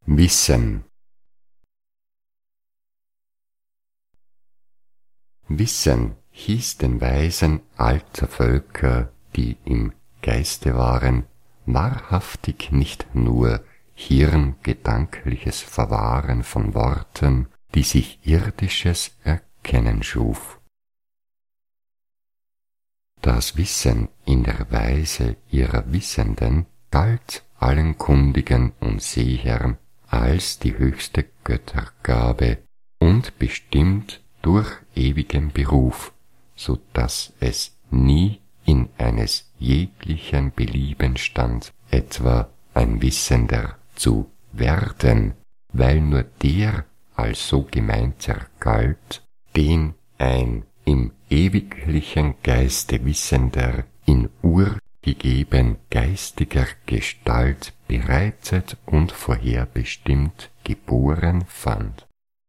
Wissen. Wissen hieß den Weisen alter Völker, die im Geiste waren, wahrhaftig nicht nur hirngedankliches Verwahren von Worten, die sich irdisches Erkennen schuf. Das Wissen in der Weise ihrer Wissenden galt allen Kundigen und Sehern als die höchste Göttergabe und bestimmt durch ewigen Beruf, so daß es nie in eines jeglichen Belieben stand, etwa ein Wissender zu werden, weil nur der als so gemeinter galt, den ein im ewiglichen Geiste Wissender in urgegeben geistiger Gestalt bereitet und vorherbestimmt geboren fand.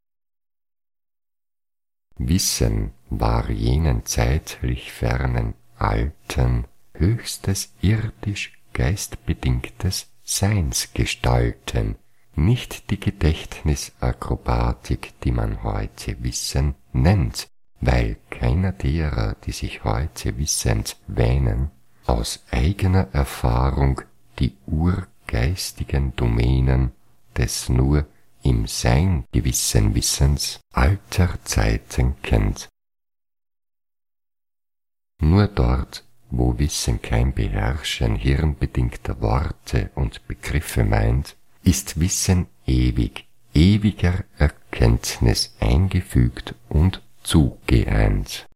Wissen war jenen zeitlich fernen Alten höchstes irdisch geistbedingtes Seinsgestalten, nicht die Gedächtnisakrobatik, die man heute Wissen nennt, weil keiner derer, die sich heute wissend wähnen, aus eigener Erfahrung die urgeistigen Domänen des nur im Sein gewissen Wissens alter Zeiten kennt. Nur dort, wo Wissen kein Beherrschen hirnbedingter Worte und Begriffe meint, ist Wissen ewig, ewiger Erkenntnis eingefügt und zugeeint.